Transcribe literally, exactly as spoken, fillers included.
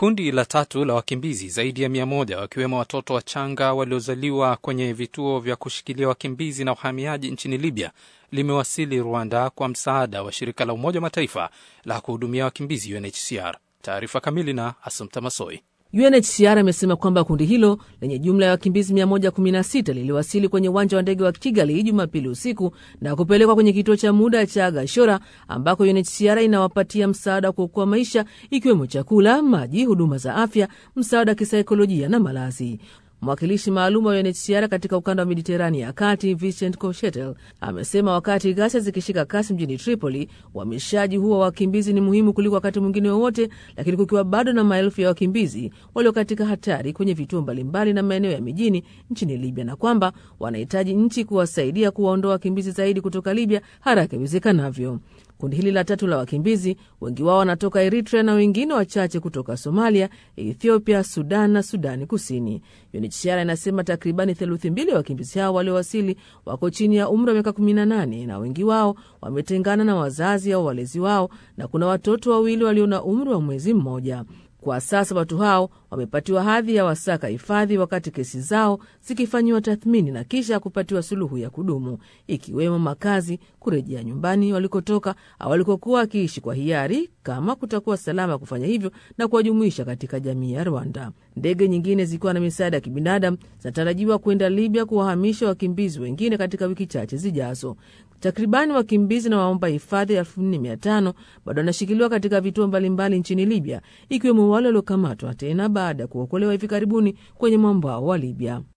Kundi la tatu la wakimbizi zaidi ya mia moja wakiwemo watoto wachanga waliozaliwa kwenye vituo vya kushikilia wakimbizi na uhamiaji nchini Libya limewasili Rwanda kwa msaada wa shirika la Umoja wa Mataifa la kuhudumia wakimbizi U N H C R. Taarifa kamili na Assumpta Massoi. U N H C R amesema kwamba kundi hilo lenye jumla ya wakimbizi mia moja kumi na sita liliwasili kwenye uwanja wa ndege wa Kigali Jumapili usiku na kupelekwa kwenye kituo cha muda cha Gashora ambako U N H C R inawapatia msaada wa kuokoa maisha ikiwemo chakula, maji, huduma za afya, msaada wa kisaikolojia na malazi. Mwakilishi maalum wa U N H C R katika ukanda wa Mediterania ya Kati, Vincent Cochetel, amesema wakati ghasia zikishika kasi mjini Tripoli, uhamishaji huo wa wakimbizi ni muhimu kuliko wakati mwingine wowote, lakini kukiwa bado na maelfu ya wakimbizi walio katika hatari kwenye vituo mbalimbali na maeneo ya mijini nchini Libya, na kwamba wanahitaji nchi kuwasaidia kuwaondoa wakimbizi zaidi kutoka Libya haraka iwezekanavyo. Kundi hili la tatu la wakimbizi, wengi wao wanatoka Eritrea na wengine wachache kutoka Somalia, Ethiopia, Sudan na Sudani Kusini. U N H C R inasema takribani theluthi mbili ya wakimbizi hao waliowasili wako chini ya umri wa miaka kumi na nane na wengi wao wametengana na wazazi au walezi wao, na kuna watoto wawili walio na umri wa mwezi mmoja. Kwa sasa watu hao wamepatiwa hadhi ya wasaka hifadhi wakati kesi zao zikifanyiwa tathmini na kisha kupatiwa suluhu ya kudumu, ikiwemo makazi, kurejea nyumbani walikotoka au walikokuwa wakiishi kwa hiari kama kutakuwa salama kufanya hivyo, na kuwajumuisha katika jamii ya Rwanda. Ndege nyingine zikiwa na misaada ya kibinadamu zinatarajiwa kwenda Libya kuwahamisha wakimbizi wengine katika wiki chache zijazo. Takribani wakimbizi na waomba hifadhi elfu nne mia tano bado wanashikiliwa katika vituo mbalimbali nchini Libya, ikiwemo wale waliokamatwa tena baada ya kuokolewa hivi karibuni kwenye mwambao wa Libya.